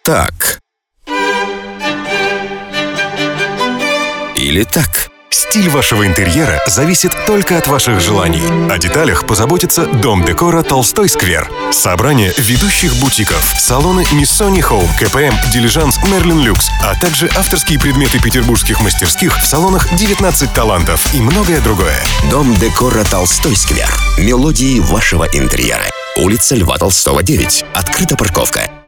так. Или так. Стиль вашего интерьера зависит только от ваших желаний. О деталях позаботится Дом декора Толстой сквер. Собрание ведущих бутиков, салоны Missoni Home, КПМ, Дилижанс, Мерлин Люкс, а также авторские предметы петербургских мастерских в салонах 19 талантов и многое другое. Дом декора Толстой сквер. Мелодии вашего интерьера. Улица Льва Толстого, 9. Открыта парковка.